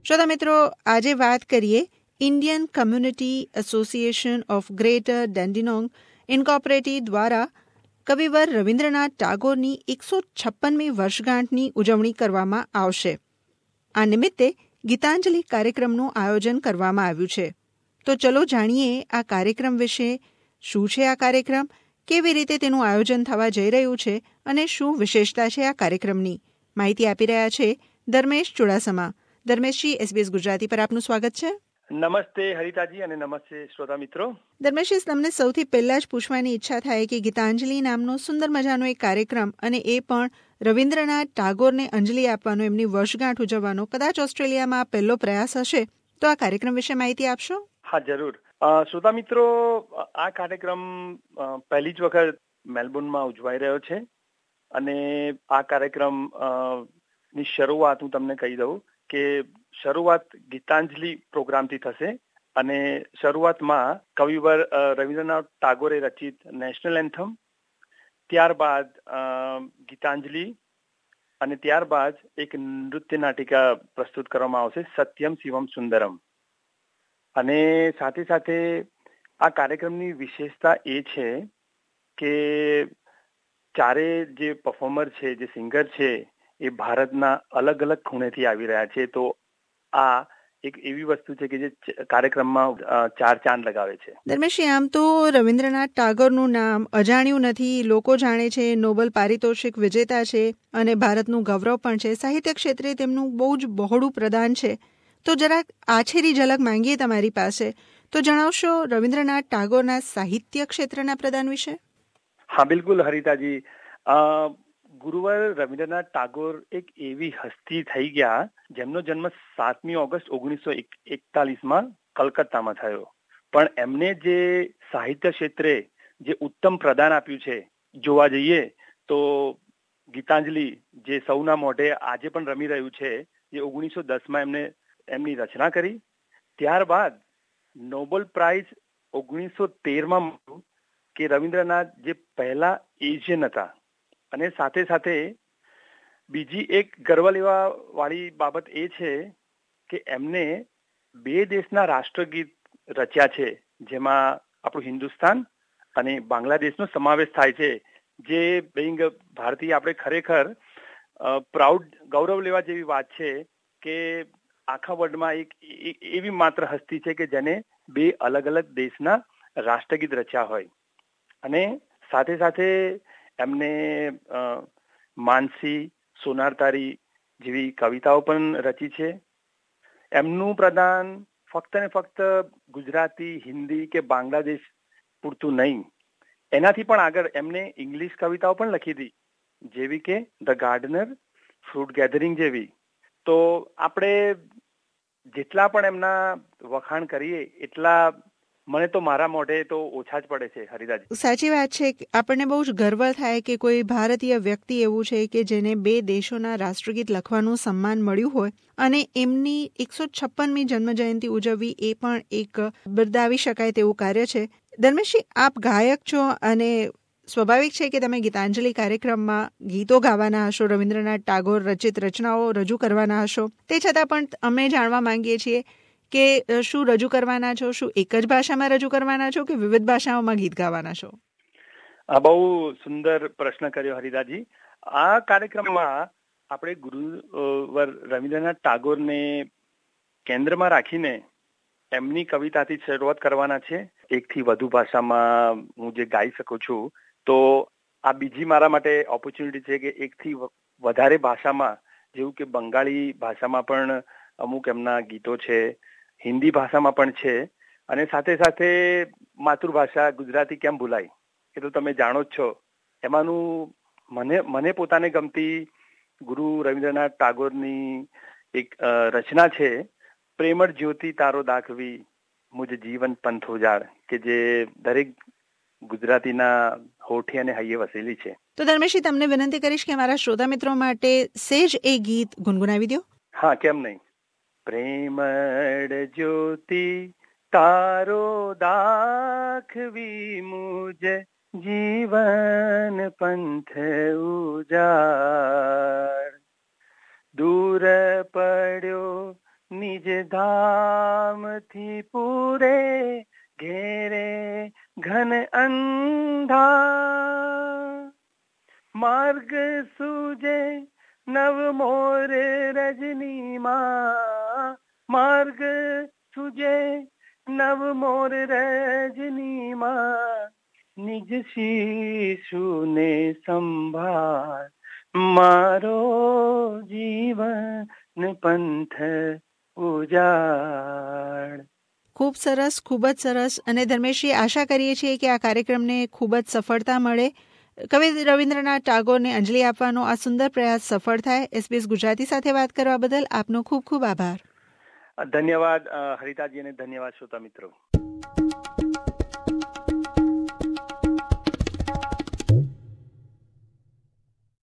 શ્રોતા મિત્રો, આજે વાત કરીએ Indian community association of Greater Dandenong Incorporated દ્વારા કવિવર રવિન્દ્રનાથ ટાગોરની 156મી વર્ષગાંઠની ઉજવણી કરવામાં આવશે. આ નિમિત્તે ગીતાંજલિ કાર્યક્રમનું આયોજન કરવામાં આવ્યું છે. તો ચલો જાણીએ આ કાર્યક્રમ વિશે. શું છે આ કાર્યક્રમ, કેવી રીતે તેનું આયોજન થવા જઈ રહ્યું છે અને શું વિશેષતા છે આ કાર્યક્રમની. માહિતી આપી રહ્યા છે ધર્મેશ ચુડાસમા. ધર્મેશજી, SBS ગુજરાતી પર આપનું સ્વાગત છે. નમસ્તે હરિતાજી અને નમસ્તે શ્રોતા મિત્રો. ધર્મેશજી, તમને સૌથી પહેલા જ પૂછવાની ઈચ્છા થાય કે ગીતાંજલિ નામનો સુંદર મજાનો એક કાર્યક્રમ, અને એ પણ રવિન્દ્રનાથ ટાગોરને અંજલિ આપવાનો, એમની વર્ષગાંઠ ઉજવવાનો કદાચ ઓસ્ટ્રેલિયામાં આ પહેલો પ્રયાસ હશે, તો આ કાર્યક્રમ વિશે માહિતી આપશો? હા, જરૂર. શ્રોતા મિત્રો, આ કાર્યક્રમ પહેલી જ વખત મેલબોર્નમાં ઉજવાઈ રહ્યો છે અને આ કાર્યક્રમ ની શરૂઆત હું તમને કહી દઉં કે શરૂઆત ગીતાંજલિ પ્રોગ્રામથી થશે અને શરૂઆતમાં કવિવર રવિન્દ્રનાથ ટાગોરે રચિત નેશનલ એન્થમ, ત્યારબાદ ગીતાંજલિ અને ત્યારબાદ એક નૃત્ય નાટિકા પ્રસ્તુત કરવામાં આવશે, સત્યમ શિવમ સુંદરમ. અને સાથે સાથે આ કાર્યક્રમની વિશેષતા એ છે કે ચારે જે પરફોર્મર છે, જે સિંગર છે, એ ભારતના અલગ અલગ ખૂણેથી આવી રહ્યા છે. તો આ એક એવી વસ્તુ છે કે જે કાર્યક્રમમાં ચાર ચાંદ લગાવે છે. ધર્મેશજી, આમ તો રવિન્દ્રનાથ ટાગોરનું નામ અજાણ્યું નથી. લોકો જાણે છે, નોબેલ પારિતોષિક વિજેતા છે અને ભારતનું ગૌરવ પણ છે. સાહિત્ય ક્ષેત્રે તેમનું બહુ જ બહોળું પ્રદાન છે. તો જરાક આછેરી ઝલક માંગીએ તમારી પાસે, તો જણાવશો રવિન્દ્રનાથ ટાગોરના સાહિત્ય ક્ષેત્રના પ્રદાન વિશે? હા, બિલકુલ હરિતાજી. ગુરુવર રવિન્દ્રનાથ ટાગોર એક એવી હસ્તી થઈ ગયા જેમનો જન્મ 7મી ઓગસ્ટ 1941માં કલકત્તામાં થયો. પણ એમને જે સાહિત્ય ક્ષેત્રે જે ઉત્તમ પ્રદાન આપ્યું છે, જોવા જઈએ તો ગીતાંજલિ જે સૌના મોઢે આજે પણ રમી રહ્યું છે, જે 1910માં એમની રચના કરી. ત્યારબાદ નોબેલ પ્રાઇઝ 1913માં મળ્યું કે રવિન્દ્રનાથ જે પહેલા એશિયન હતા. અને સાથે સાથે બીજી એક ગર્વ લેવા વાળી બાબત એ છે કે એમને 2 દેશના રાષ્ટ્રગીત રચ્યા છે, જેમાં આપણું હિન્દુસ્તાન અને બાંગ્લાદેશનો સમાવેશ થાય છે. જે બેઇંગ ભારતીય આપણે ખરેખર પ્રાઉડ, ગૌરવ લેવા જેવી વાત છે કે આખા વર્લ્ડમાં એક એવી માત્ર હસ્તી છે કે જેને 2 અલગ અલગ દેશના રાષ્ટ્રગીત રચ્યા હોય. અને સાથે સાથે એમને માનસી, સોનાર તારી જેવી કવિતાઓ પણ રચી છે. એમનું પ્રદાન ફક્ત ને ફક્ત ગુજરાતી, હિન્દી કે બાંગ્લાદેશ પૂરતું નહીં, એનાથી પણ આગળ એમને ઇંગ્લિશ કવિતાઓ પણ લખી હતી, જેવી કે ધ ગાર્ડનર, ફ્રૂટ ગેધરિંગ જેવી. તો આપણે જેટલા પણ એમના વખાણ કરીએ એટલા મને તો મારા મોઢે તો ઓછા જ પડે છે હરિદાજી. સાચી વાત છે. આપણને બહુ જ ગર્વ થાય કે કોઈ ભારતીય વ્યક્તિ એવું છે કે જેને 2 દેશોના રાષ્ટ્રગીત લખવાનું સન્માન મળ્યું હોય, અને એમની 156મી જન્મજયંતિ ઉજવવી એ પણ એક બિરદાવી શકાય તેવું કાર્ય છે. ધર્મેશજી, આપ ગાયક છો અને સ્વાભાવિક છે કે તમે ગીતાંજલિ કાર્યક્રમમાં ગીતો ગાવાના હશો, રવિન્દ્રનાથ ટાગોર રચિત રચનાઓ રજૂ કરવાના હશો. તે છતાં પણ અમે જાણવા માંગીએ છીએ કે શું રજૂ કરવાના છો? શું એક જ ભાષામાં રજૂ કરવાના છો કે વિવિધ ભાષાઓમાં ગીત ગાવાના છો? આ બહુ સુંદર પ્રશ્ન કર્યો હરિદાજી. આ કાર્યક્રમમાં આપણે ગુરુવર રવિન્દ્રનાથ ટાગોરને કેન્દ્રમાં રાખીને એમની કવિતાથી શરૂઆત કરવાના છે. 1થી વધુ ભાષામાં હું જે ગાઈ શકું છું, તો આ બીજી મારા માટે ઓપોર્ચ્યુનિટી છે કે 1થી વધારે ભાષામાં, જેવું કે બંગાળી ભાષામાં પણ અમુક એમના ગીતો છે, હિન્દી ભાષામાં પણ છે, અને સાથે સાથે માતૃભાષા ગુજરાતી કેમ ભૂલાય, એ તો તમે જાણો જ છો. એમાંનું મને પોતાને ગમતી ગુરુ રવિન્દ્રનાથ ટાગોરની એક રચના છે, પ્રેમળ જ્યોતિ તારો દાખવી મુજ જીવન પંથો જાળ, કે જે દરેક ગુજરાતીના હોઠે અને હૈયે વસેલી છે. તો ધર્મેશજી, તમને વિનંતી કરીશ કે મારા શ્રોતા મિત્રો માટે સેજ એ ગીત ગુનગુનાવી દો. હા, કેમ નહીં. પ્રેમળ જ્યોતિ તારો દાખવી મુજ જીવન પંથ ઉજાડ, દૂર પડ્યો નિજ धामथी पूरे घेरे घन अंधा, मार्ग सूझे नव मोर रजनी माँ, मार्ग सूझे नव मोर रजनी माँ, निज शिशु ने संभाळ मारो जीवन पंथ ઉજાડ. ખૂબ સરસ, ખૂબ જ સરસ. અને ધર્મેશજી, આશા કરીએ છીએ કે આ કાર્યક્રમને ખૂબ જ સફળતા મળે. કવિ રવિન્દ્રનાથ ટાગોરને અંજલિ આપવાનો આ સુંદર પ્રયાસ સફળ થાય. SBS ગુજરાતી સાથે વાત કરવા બદલ આપનો ખૂબ ખૂબ આભાર. ધન્યવાદ હરિતાજી અને ધન્યવાદ શ્રોતા મિત્રો.